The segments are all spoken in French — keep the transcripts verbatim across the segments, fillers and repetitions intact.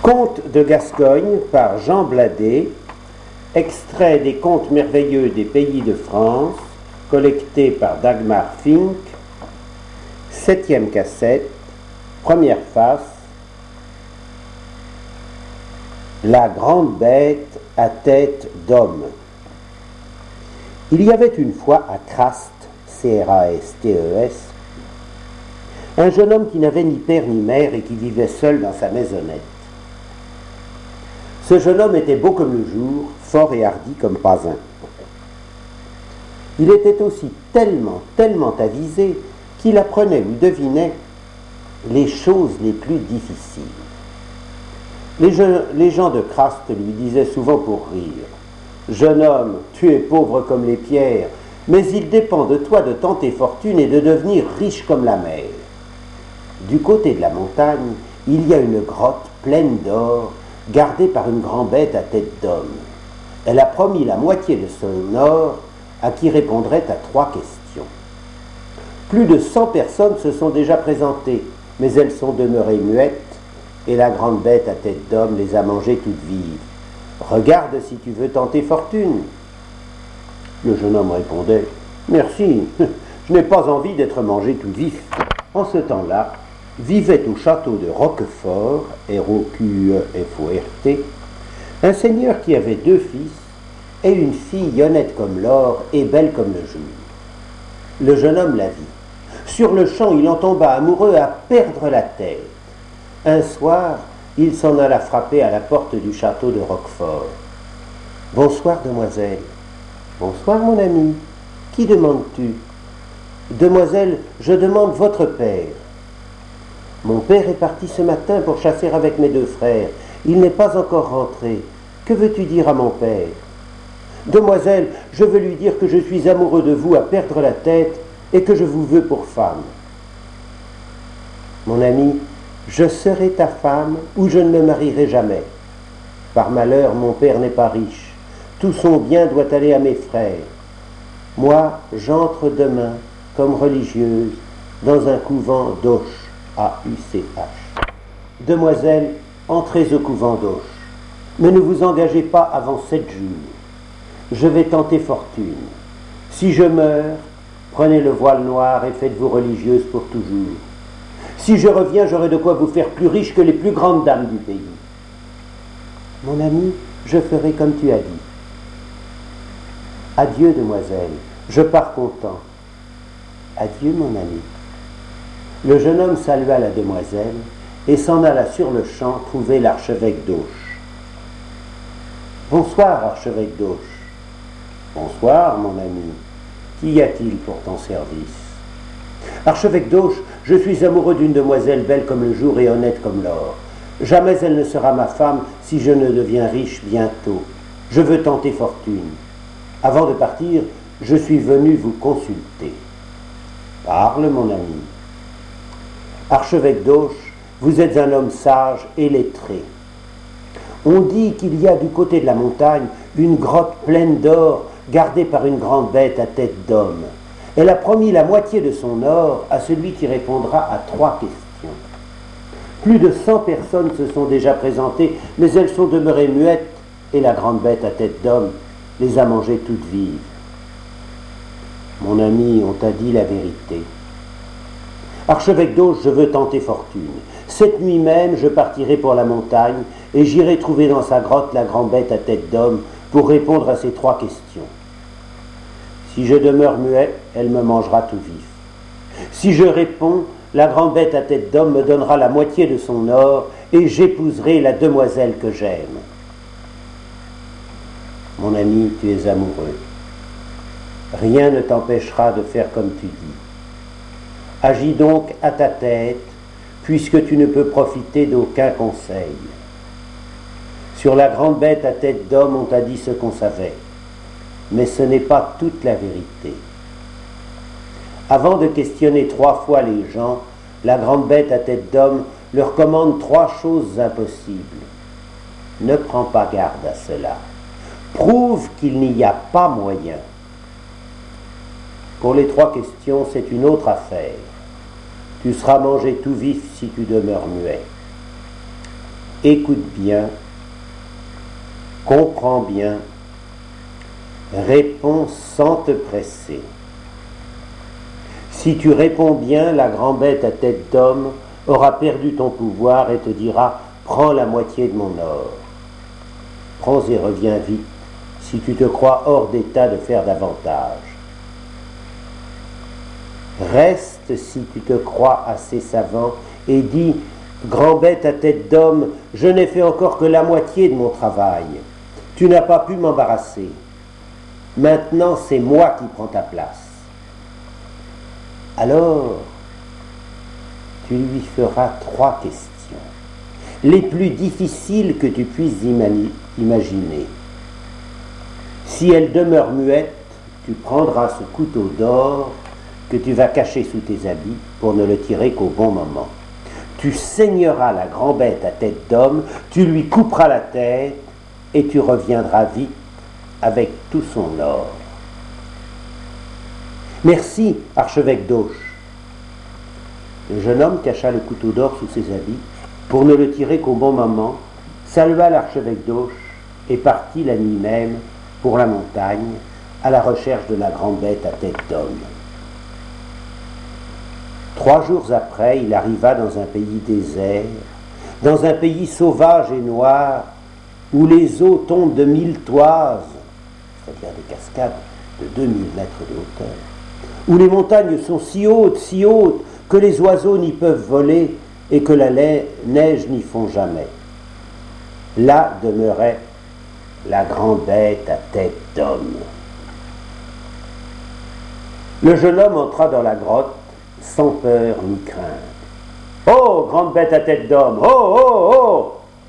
Contes de Gascogne par Jean Bladet, extrait des contes merveilleux des pays de France, collecté par Dagmar Fink, septième cassette, première face, La grande bête à tête d'homme. Il y avait une fois à Craste, C R A S T E S, un jeune homme qui n'avait ni père ni mère et qui vivait seul dans sa maisonnette. Ce jeune homme était beau comme le jour, fort et hardi comme pas un. Il était aussi tellement, tellement avisé qu'il apprenait ou devinait les choses les plus difficiles. Les, je, les gens de Craste lui disaient souvent pour rire « Jeune homme, tu es pauvre comme les pierres, mais il dépend de toi de tenter fortune et de devenir riche comme la mer. » Du côté de la montagne, il y a une grotte pleine d'or, gardée par une grande bête à tête d'homme. Elle a promis la moitié de son or à qui répondrait à trois questions. Plus de cent personnes se sont déjà présentées, mais elles sont demeurées muettes, et la grande bête à tête d'homme les a mangées toutes vives. « Regarde si tu veux tenter fortune. » Le jeune homme répondait « Merci, je n'ai pas envie d'être mangé tout vif. » En ce temps-là, vivait au château de Roquefort, R O Q E F O R T, un seigneur qui avait deux fils et une fille honnête comme l'or et belle comme le jour. Le jeune homme la vit. Sur le champ, il en tomba amoureux à perdre la tête. Un soir, il s'en alla frapper à la porte du château de Roquefort. « Bonsoir, demoiselle. »« Bonsoir, mon ami. Qui demandes-tu ?»« Demoiselle, je demande votre père. »« Mon père est parti ce matin pour chasser avec mes deux frères. Il n'est pas encore rentré. Que veux-tu dire à mon père ? » ?»« Demoiselle, je veux lui dire que je suis amoureux de vous à perdre la tête et que je vous veux pour femme. »« Mon ami, je serai ta femme ou je ne me marierai jamais. Par malheur, mon père n'est pas riche. Tout son bien doit aller à mes frères. Moi, j'entre demain, comme religieuse, dans un couvent d'Auch, A U C H. Demoiselle, entrez au couvent d'Auch, mais ne vous engagez pas avant sept jours. Je vais tenter fortune. Si je meurs, prenez le voile noir et faites-vous religieuse pour toujours. Si je reviens, j'aurai de quoi vous faire plus riche que les plus grandes dames du pays. Mon ami, je ferai comme tu as dit. Adieu, demoiselle, je pars content. Adieu, mon ami. Le jeune homme salua la demoiselle et s'en alla sur le champ trouver l'archevêque d'Auch. Bonsoir, archevêque d'Auch. Bonsoir, mon ami. Qu'y a-t-il pour ton service ? Archevêque d'Auch, je suis amoureux d'une demoiselle belle comme le jour et honnête comme l'or. Jamais elle ne sera ma femme si je ne deviens riche bientôt. Je veux tenter fortune. Avant de partir, je suis venu vous consulter. Parle, mon ami. Archevêque d'Auch, vous êtes un homme sage et lettré. On dit qu'il y a du côté de la montagne une grotte pleine d'or gardée par une grande bête à tête d'homme. Elle a promis la moitié de son or à celui qui répondra à trois questions. Plus de cent personnes se sont déjà présentées, mais elles sont demeurées muettes, et la grande bête à tête d'homme les a mangées toutes vives. Mon ami, on t'a dit la vérité. Archevêque d'Auch, je veux tenter fortune. Cette nuit même, je partirai pour la montagne, et j'irai trouver dans sa grotte la grande bête à tête d'homme pour répondre à ces trois questions. Si je demeure muet, elle me mangera tout vif. Si je réponds, la grande bête à tête d'homme me donnera la moitié de son or et j'épouserai la demoiselle que j'aime. Mon ami, tu es amoureux. Rien ne t'empêchera de faire comme tu dis. Agis donc à ta tête, puisque tu ne peux profiter d'aucun conseil. Sur la grande bête à tête d'homme, on t'a dit ce qu'on savait. Mais ce n'est pas toute la vérité. Avant de questionner trois fois les gens, la grande bête à tête d'homme leur commande trois choses impossibles. Ne prends pas garde à cela. Prouve qu'il n'y a pas moyen. Pour les trois questions, c'est une autre affaire. Tu seras mangé tout vif si tu demeures muet. Écoute bien, comprends bien, réponds sans te presser. Si tu réponds bien, la grand-bête à tête d'homme aura perdu ton pouvoir et te dira « Prends la moitié de mon or. Prends et reviens vite, si tu te crois hors d'état de faire davantage. Reste si tu te crois assez savant et dis « Grand-bête à tête d'homme, je n'ai fait encore que la moitié de mon travail. Tu n'as pas pu m'embarrasser. Maintenant, c'est moi qui prends ta place. » Alors, tu lui feras trois questions, les plus difficiles que tu puisses imaginer. Si elle demeure muette, tu prendras ce couteau d'or que tu vas cacher sous tes habits pour ne le tirer qu'au bon moment. Tu saigneras la grand-bête à tête d'homme, tu lui couperas la tête et tu reviendras vite avec tout son or. Merci, archevêque d'Auch. Le jeune homme cacha le couteau d'or sous ses habits pour ne le tirer qu'au bon moment, salua l'archevêque d'Auch et partit la nuit même pour la montagne à la recherche de la grande-bête à tête d'homme. Trois jours après, il arriva dans un pays désert, dans un pays sauvage et noir, où les eaux tombent de mille toises, c'est-à-dire des cascades de deux mille mètres de hauteur, où les montagnes sont si hautes, si hautes, que les oiseaux n'y peuvent voler et que la neige n'y fond jamais. Là demeurait la grande bête à tête d'homme. Le jeune homme entra dans la grotte sans peur ni crainte. « Oh, grande bête à tête d'homme! Oh, oh, oh !»«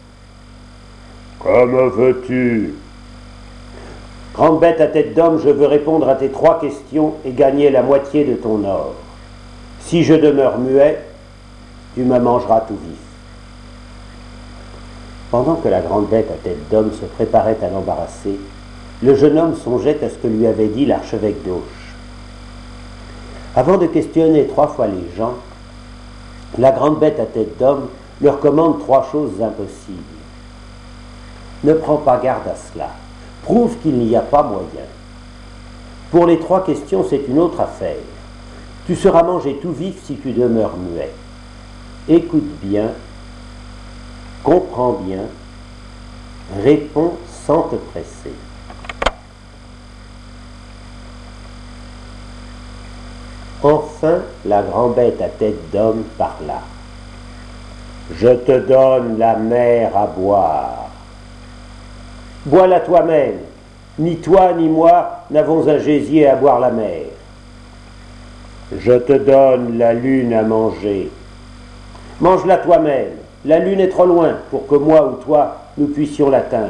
Que me veux-tu ?»« Grande bête à tête d'homme, je veux répondre à tes trois questions et gagner la moitié de ton or. Si je demeure muet, tu me mangeras tout vif. » Pendant que la grande bête à tête d'homme se préparait à l'embarrasser, le jeune homme songeait à ce que lui avait dit l'archevêque d'Auch. Avant de questionner trois fois les gens, la grande bête à tête d'homme leur commande trois choses impossibles. Ne prends pas garde à cela. Prouve qu'il n'y a pas moyen. Pour les trois questions, c'est une autre affaire. Tu seras mangé tout vif si tu demeures muet. Écoute bien, comprends bien, réponds sans te presser. Enfin, la grand-bête à tête d'homme parla. « Je te donne la mer à boire. Bois-la toi-même. Ni toi ni moi n'avons un gésier à boire la mer. Je te donne la lune à manger. Mange-la toi-même. La lune est trop loin pour que moi ou toi nous puissions l'atteindre.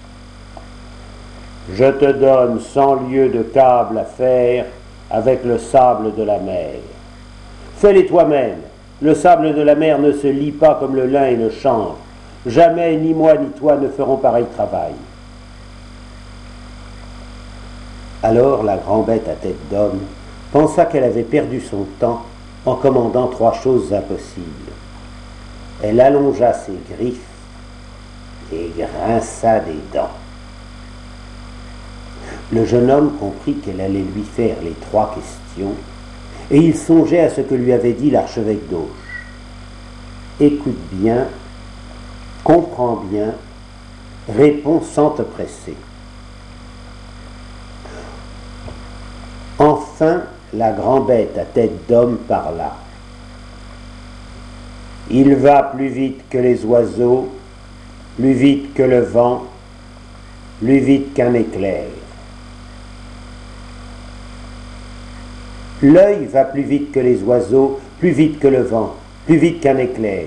Je te donne cent lieues de câbles à faire avec le sable de la mer. Fais-les toi-même. Le sable de la mer ne se lie pas comme le lin et le chanvre. Jamais ni moi ni toi ne ferons pareil travail. » Alors la grand-bête à tête d'homme pensa qu'elle avait perdu son temps en commandant trois choses impossibles. Elle allongea ses griffes et grinça des dents. Le jeune homme comprit qu'elle allait lui faire les trois questions, et il songeait à ce que lui avait dit l'archevêque d'Auch. Écoute bien, comprends bien, réponds sans te presser. Enfin, la grand-bête à tête d'homme parla. Il va plus vite que les oiseaux, plus vite que le vent, plus vite qu'un éclair. L'œil va plus vite que les oiseaux, plus vite que le vent, plus vite qu'un éclair.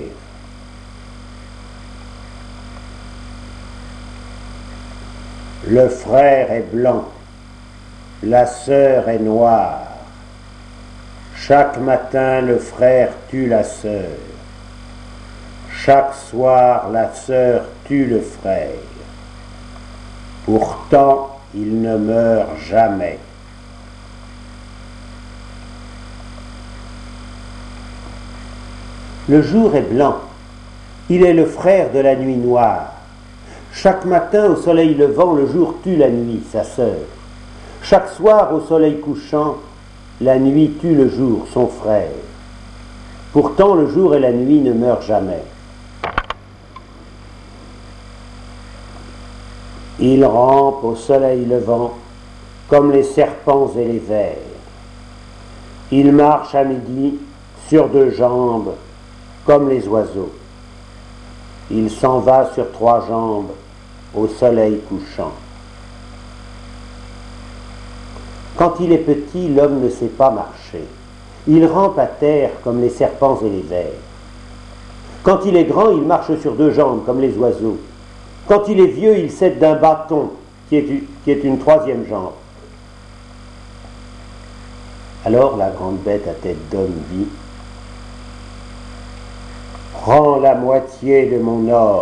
Le frère est blanc, la sœur est noire. Chaque matin, le frère tue la sœur. Chaque soir, la sœur tue le frère. Pourtant, il ne meurt jamais. Le jour est blanc, Il est le frère de la nuit noire. Chaque matin au soleil levant, le jour tue la nuit, sa sœur. Chaque soir au soleil couchant, la nuit tue le jour, son frère. Pourtant le jour et la nuit ne meurent jamais. Ils rampent au soleil levant comme les serpents et les vers. Ils marchent à midi sur deux jambes comme les oiseaux. Il s'en va sur trois jambes au soleil couchant. Quand il est petit, l'homme ne sait pas marcher. Il rampe à terre comme les serpents et les vers. Quand il est grand, il marche sur deux jambes comme les oiseaux. Quand il est vieux, il s'aide d'un bâton qui est, qui est une troisième jambe. Alors la grande bête à tête d'homme dit « Prends la moitié de mon or ».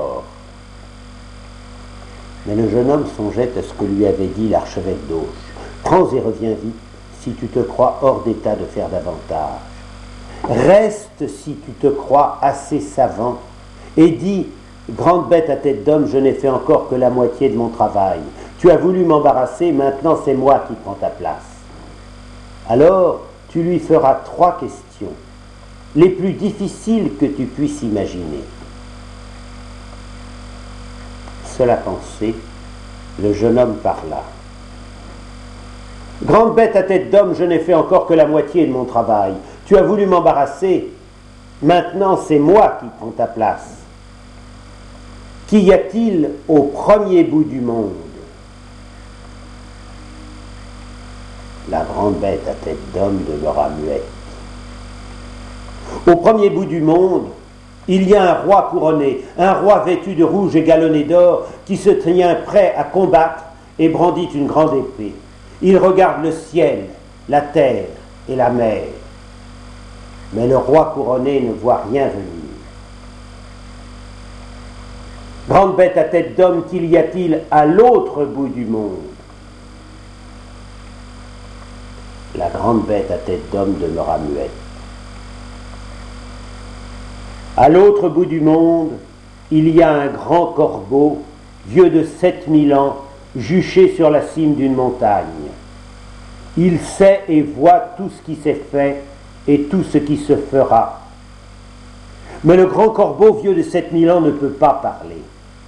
Mais le jeune homme songeait à ce que lui avait dit l'archevêque d'Auch. « Prends et reviens vite, si tu te crois hors d'état de faire davantage. Reste si tu te crois assez savant, et dis, grande bête à tête d'homme, je n'ai fait encore que la moitié de mon travail. Tu as voulu m'embarrasser, maintenant c'est moi qui prends ta place. Alors, tu lui feras trois questions, les plus difficiles que tu puisses imaginer. » Cela pensé, le jeune homme parla. « Grande bête à tête d'homme, je n'ai fait encore que la moitié de mon travail. Tu as voulu m'embarrasser, maintenant c'est moi qui prends ta place. Qu'y a-t-il au premier bout du monde ?» La grande bête à tête d'homme demeura muette. Au premier bout du monde, il y a un roi couronné, un roi vêtu de rouge et galonné d'or, qui se tient prêt à combattre et brandit une grande épée. Il regarde le ciel, la terre et la mer. Mais le roi couronné ne voit rien venir. Grande bête à tête d'homme, qu'il y a-t-il à l'autre bout du monde? La grande bête à tête d'homme demeura muette. À l'autre bout du monde, il y a un grand corbeau, vieux de sept mille ans, juché sur la cime d'une montagne. Il sait et voit tout ce qui s'est fait et tout ce qui se fera. Mais le grand corbeau, vieux de sept mille ans, ne peut pas parler.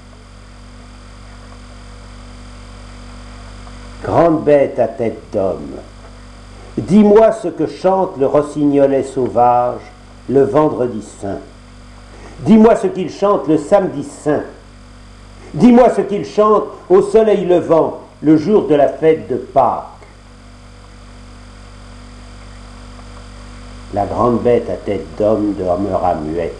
Grande bête à tête d'homme, dis-moi ce que chante le rossignolet sauvage le vendredi saint. Dis-moi ce qu'il chante le samedi saint. Dis-moi ce qu'il chante au soleil levant le jour de la fête de Pâques. La grande bête à tête d'homme demeura muette.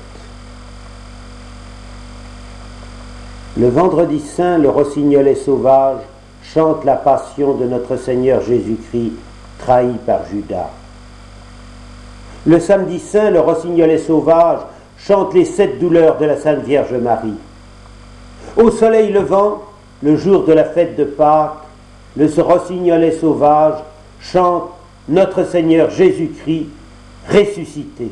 Le vendredi saint, le rossignolet sauvage chante la passion de notre Seigneur Jésus-Christ, trahi par Judas. Le samedi saint, le rossignolet sauvage chante les sept douleurs de la Sainte Vierge Marie. Au soleil levant, le jour de la fête de Pâques, le rossignolet sauvage chante notre Seigneur Jésus-Christ ressuscité.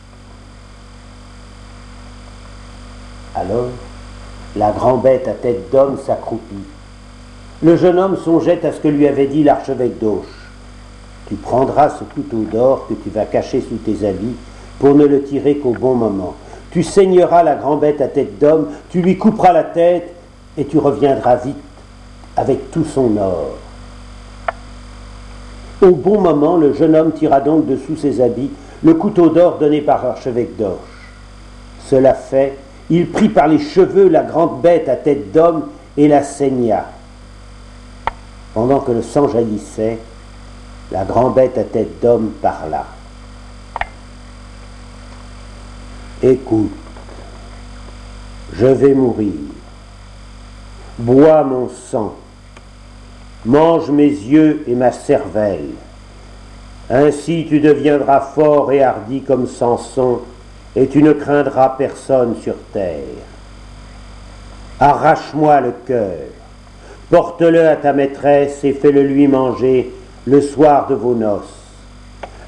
Alors, la grande bête à tête d'homme s'accroupit. Le jeune homme songeait à ce que lui avait dit l'archevêque d'Auch. Tu prendras ce couteau d'or que tu vas cacher sous tes habits pour ne le tirer qu'au bon moment. Tu saigneras la grande bête à tête d'homme, tu lui couperas la tête et tu reviendras vite avec tout son or. Au bon moment, le jeune homme tira donc de sous ses habits le couteau d'or donné par l'archevêque d'Auch. Cela fait, il prit par les cheveux la grande bête à tête d'homme et la saigna. Pendant que le sang jaillissait, la grande bête à tête d'homme parla. Écoute, je vais mourir. Bois mon sang. Mange mes yeux et ma cervelle. Ainsi tu deviendras fort et hardi comme Samson, et tu ne craindras personne sur terre. Arrache-moi le cœur, porte-le à ta maîtresse et fais-le lui manger le soir de vos noces.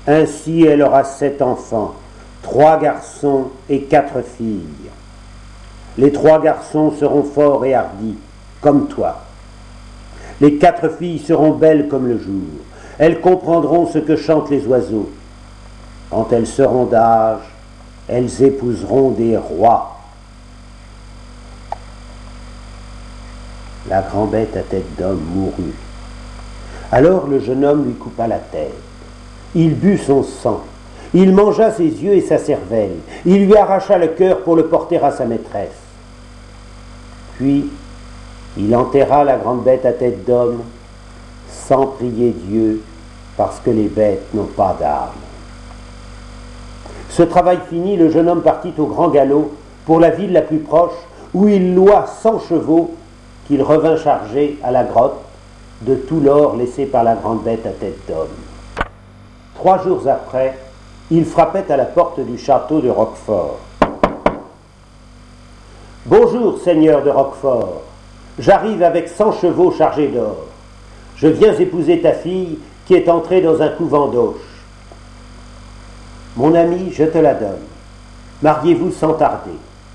Ainsi elle aura sept enfants, trois garçons et quatre filles. Les trois garçons seront forts et hardis, comme toi. Les quatre filles seront belles comme le jour. Elles comprendront ce que chantent les oiseaux. Quand elles seront d'âge, elles épouseront des rois. La grand-bête à tête d'homme mourut. Alors le jeune homme lui coupa la tête. Il but son sang. Il mangea ses yeux et sa cervelle. Il lui arracha le cœur pour le porter à sa maîtresse. Puis, il enterra la grande bête à tête d'homme sans prier Dieu, parce que les bêtes n'ont pas d'âme. Ce travail fini, le jeune homme partit au grand galop pour la ville la plus proche, où il loua cent chevaux qu'il revint charger à la grotte de tout l'or laissé par la grande bête à tête d'homme. Trois jours après, il frappait à la porte du château de Roquefort. « Bonjour, seigneur de Roquefort, j'arrive avec cent chevaux chargés d'or. Je viens épouser ta fille qui est entrée dans un couvent d'auche. Mon ami, je te la donne. Mariez-vous sans tarder. »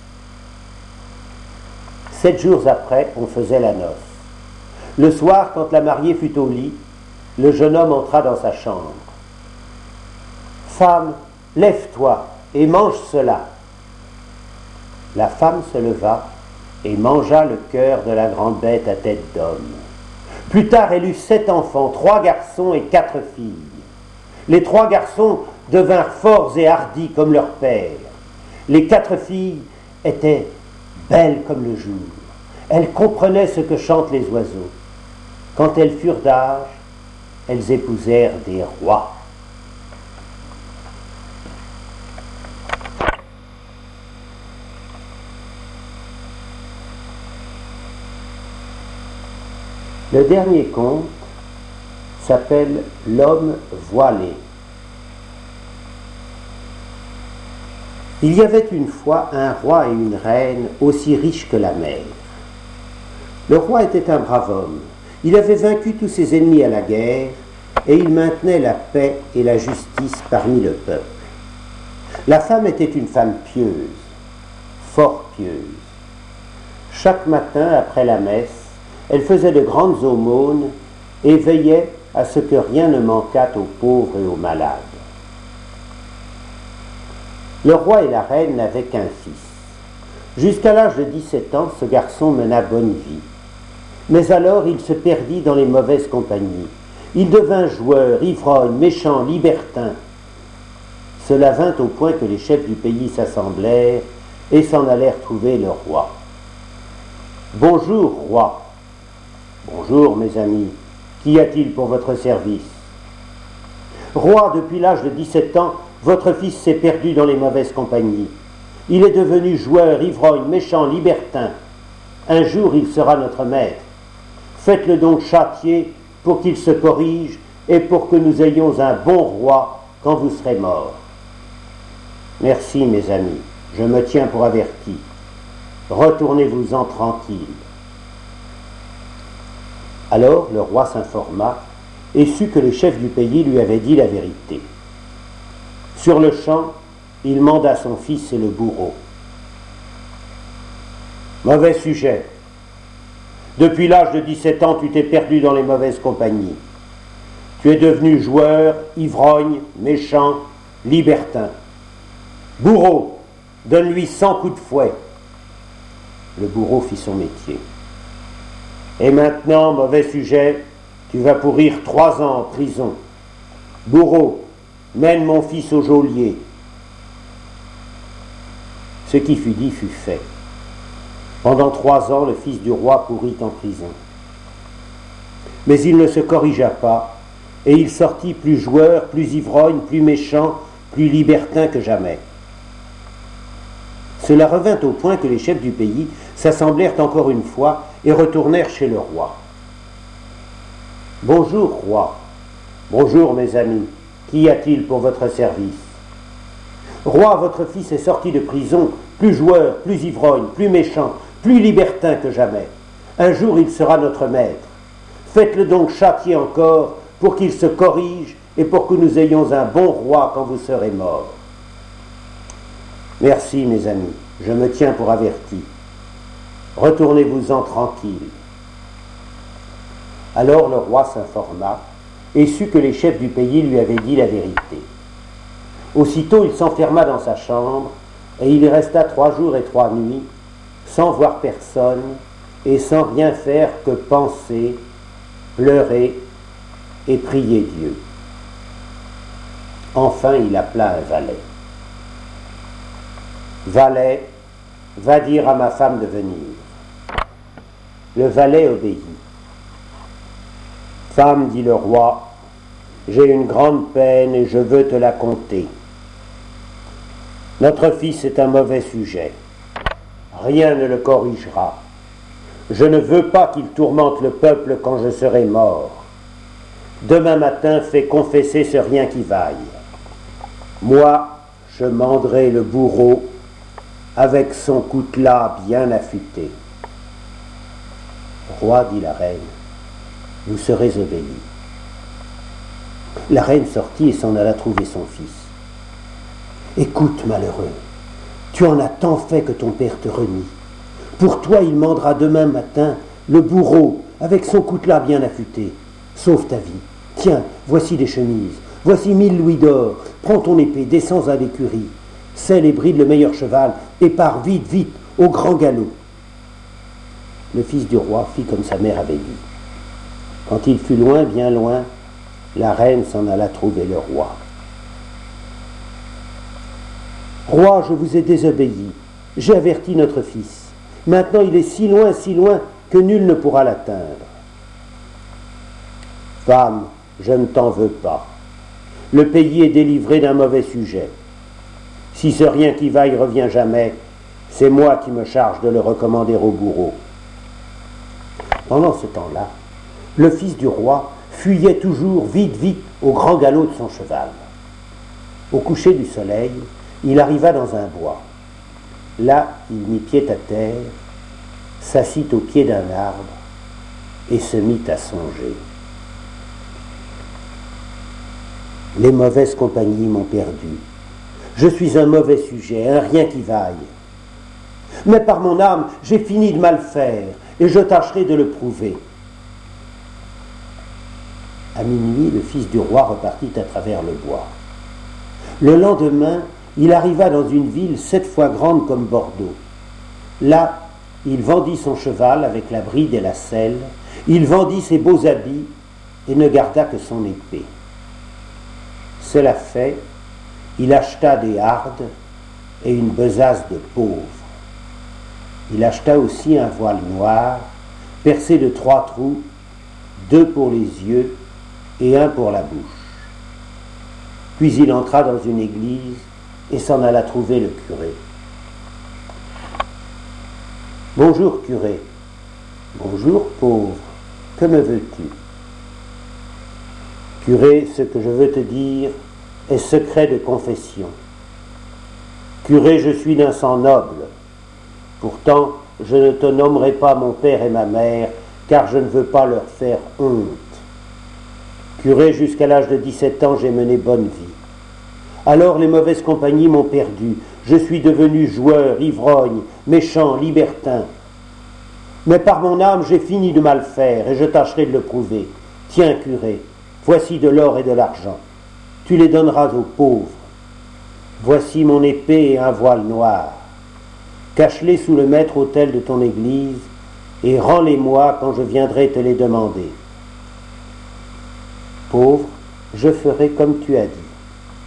Sept jours après, on faisait la noce. Le soir, quand la mariée fut au lit, le jeune homme entra dans sa chambre. « Femme, lève-toi et mange cela. » La femme se leva et mangea le cœur de la grande bête à tête d'homme. Plus tard, elle eut sept enfants, trois garçons et quatre filles. Les trois garçons devinrent forts et hardis comme leur père. Les quatre filles étaient belles comme le jour. Elles comprenaient ce que chantent les oiseaux. Quand elles furent d'âge, elles épousèrent des rois. Le dernier conte s'appelle « L'homme voilé ». Il y avait une fois un roi et une reine aussi riches que la mer. Le roi était un brave homme. Il avait vaincu tous ses ennemis à la guerre et il maintenait la paix et la justice parmi le peuple. La femme était une femme pieuse, fort pieuse. Chaque matin après la messe, elle faisait de grandes aumônes et veillait à ce que rien ne manquât aux pauvres et aux malades. Le roi et la reine n'avaient qu'un fils. Jusqu'à l'âge de dix-sept ans, ce garçon mena bonne vie. Mais alors il se perdit dans les mauvaises compagnies. Il devint joueur, ivrogne, méchant, libertin. Cela vint au point que les chefs du pays s'assemblèrent et s'en allèrent trouver le roi. « Bonjour, roi. »« Bonjour, mes amis. Qu'y a-t-il pour votre service ?»« Roi, depuis l'âge de dix-sept ans, votre fils s'est perdu dans les mauvaises compagnies. Il est devenu joueur, ivrogne, méchant, libertin. Un jour, il sera notre maître. Faites-le donc châtier pour qu'il se corrige et pour que nous ayons un bon roi quand vous serez mort. Merci, mes amis, je me tiens pour averti. Retournez-vous-en tranquille. » Alors le roi s'informa et sut que les chefs du pays lui avaient dit la vérité. Sur le champ, il manda son fils et le bourreau. « Mauvais sujet. Depuis l'âge de dix-sept ans, tu t'es perdu dans les mauvaises compagnies. Tu es devenu joueur, ivrogne, méchant, libertin. Bourreau, donne-lui cent coups de fouet. » Le bourreau fit son métier. « Et maintenant, mauvais sujet, tu vas pourrir trois ans en prison. Bourreau, mène mon fils au geôlier. » Ce qui fut dit fut fait. Pendant trois ans, le fils du roi pourrit en prison. Mais il ne se corrigea pas, et il sortit plus joueur, plus ivrogne, plus méchant, plus libertin que jamais. Cela revint au point que les chefs du pays s'assemblèrent encore une fois et retournèrent chez le roi. « Bonjour, roi. Bonjour, mes amis. Qu'y a-t-il pour votre service ? Roi, votre fils est sorti de prison, plus joueur, plus ivrogne, plus méchant, plus libertin que jamais. Un jour, il sera notre maître. Faites-le donc châtier encore pour qu'il se corrige et pour que nous ayons un bon roi quand vous serez morts. Merci, mes amis, je me tiens pour averti. Retournez-vous-en tranquille. » Alors le roi s'informa et sut que les chefs du pays lui avaient dit la vérité. Aussitôt il s'enferma dans sa chambre, et il y resta trois jours et trois nuits, sans voir personne, et sans rien faire que penser, pleurer et prier Dieu. Enfin il appela un valet. « Valet, va dire à ma femme de venir. » Le valet obéit. « Femme, dit le roi, j'ai une grande peine et je veux te la conter. Notre fils est un mauvais sujet. Rien ne le corrigera. Je ne veux pas qu'il tourmente le peuple quand je serai mort. Demain matin, fais confesser ce rien qui vaille. Moi, je mendrai le bourreau avec son coutelas bien affûté. » « Roi, dit la reine, vous serez obéi. » La reine sortit et s'en alla trouver son fils. « Écoute, malheureux, tu en as tant fait que ton père te renie. Pour toi, il mendra demain matin le bourreau avec son coutelas bien affûté. Sauve ta vie. Tiens, voici des chemises, voici mille louis d'or. Prends ton épée, descends à l'écurie. Selle et bride le meilleur cheval et pars vite, vite, au grand galop. » Le fils du roi fit comme sa mère avait dit. Quand il fut loin, bien loin, la reine s'en alla trouver le roi. « Roi, je vous ai désobéi, j'ai averti notre fils. Maintenant il est si loin, si loin, que nul ne pourra l'atteindre. »« Femme, je ne t'en veux pas. Le pays est délivré d'un mauvais sujet. Si ce rien qui vaille revient jamais, c'est moi qui me charge de le recommander au bourreau. » Pendant ce temps-là, le fils du roi fuyait toujours vite, vite au grand galop de son cheval. Au coucher du soleil, il arriva dans un bois. Là, il mit pied à terre, s'assit au pied d'un arbre et se mit à songer. « Les mauvaises compagnies m'ont perdu. Je suis un mauvais sujet, un rien qui vaille. Mais par mon âme, j'ai fini de mal faire, et je tâcherai de le prouver. » À minuit, le fils du roi repartit à travers le bois. Le lendemain, il arriva dans une ville sept fois grande comme Bordeaux. Là, il vendit son cheval avec la bride et la selle, il vendit ses beaux habits et ne garda que son épée. Cela fait, il acheta des hardes et une besace de pauvre. Il acheta aussi un voile noir, percé de trois trous, deux pour les yeux et un pour la bouche. Puis il entra dans une église et s'en alla trouver le curé. « Bonjour, curé. »« Bonjour, pauvre. Que me veux-tu ?»« Curé, ce que je veux te dire est secret de confession. Curé, je suis d'un sang noble. Pourtant, je ne te nommerai pas mon père et ma mère, car je ne veux pas leur faire honte. Curé, jusqu'à l'âge de dix-sept ans, j'ai mené bonne vie. Alors les mauvaises compagnies m'ont perdu. Je suis devenu joueur, ivrogne, méchant, libertin. Mais par mon âme, j'ai fini de mal faire, et je tâcherai de le prouver. Tiens, curé, voici de l'or et de l'argent. Tu les donneras aux pauvres. Voici mon épée et un voile noir. Cache-les sous le maître-autel de ton église et rends-les-moi quand je viendrai te les demander. Pauvre, je ferai comme tu as dit. »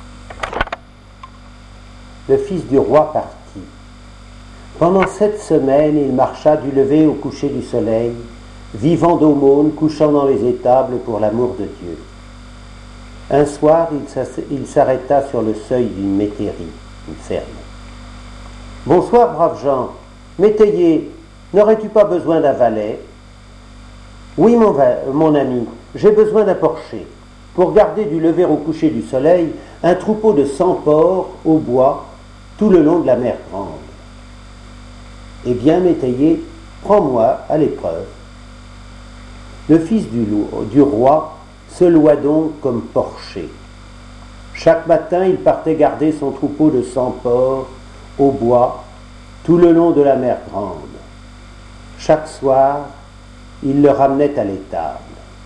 Le fils du roi partit. Pendant sept semaines, il marcha du lever au coucher du soleil, vivant d'aumônes, couchant dans les étables pour l'amour de Dieu. Un soir, il s'arrêta sur le seuil d'une métairie, une ferme. « Bonsoir, braves gens. Métayer, n'aurais-tu pas besoin d'un valet ?»« Oui, mon, va- mon ami, j'ai besoin d'un porcher, pour garder du lever au coucher du soleil un troupeau de cent porcs au bois tout le long de la mer Grande. »« Eh bien, métayer, prends-moi à l'épreuve. » Le fils du, du roi se loua donc comme porcher. Chaque matin, il partait garder son troupeau de cent porcs au bois, tout le long de la mer Grande. Chaque soir, il le ramenait à l'étable.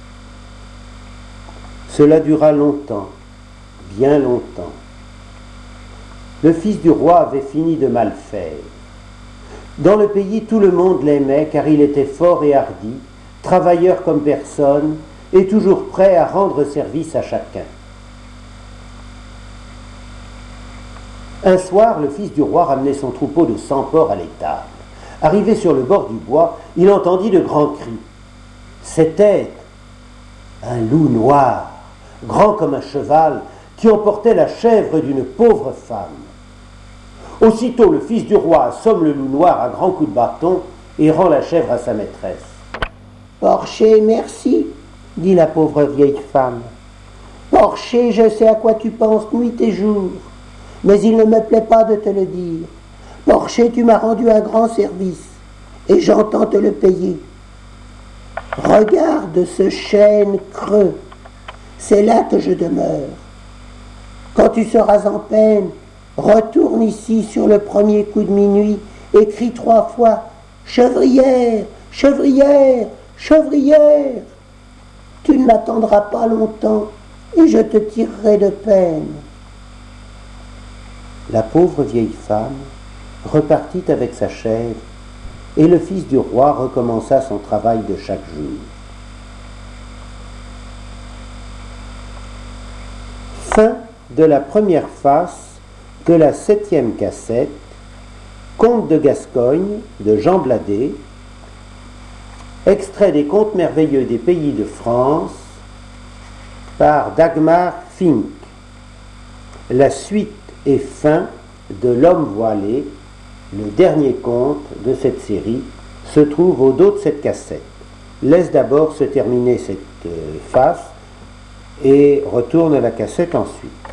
Cela dura longtemps, bien longtemps. Le fils du roi avait fini de mal faire. Dans le pays, tout le monde l'aimait car il était fort et hardi, travailleur comme personne et toujours prêt à rendre service à chacun. Un soir, le fils du roi ramenait son troupeau de cent porcs à l'étable. Arrivé sur le bord du bois, il entendit de grands cris. C'était un loup noir, grand comme un cheval, qui emportait la chèvre d'une pauvre femme. Aussitôt, le fils du roi assomme le loup noir à grands coups de bâton et rend la chèvre à sa maîtresse. « Porcher, merci, dit la pauvre vieille femme. Porcher, je sais à quoi tu penses nuit et jour, mais il ne me plaît pas de te le dire. Porcher, tu m'as rendu un grand service, et j'entends te le payer. Regarde ce chêne creux, c'est là que je demeure. Quand tu seras en peine, retourne ici sur le premier coup de minuit et crie trois fois « Chevrière, chevrière, chevrière !» Tu ne m'attendras pas longtemps et je te tirerai de peine. La pauvre vieille femme repartit avec sa chèvre et le fils du roi recommença son travail de chaque jour. Fin de la première face de la septième cassette, Contes de Gascogne de Jean Bladé, extrait des Contes merveilleux des pays de France par Dagmar Fink. La suite et fin de L'Homme voilé, le dernier conte de cette série, se trouve au dos de cette cassette. Laisse d'abord se terminer cette euh, face et retourne la cassette ensuite.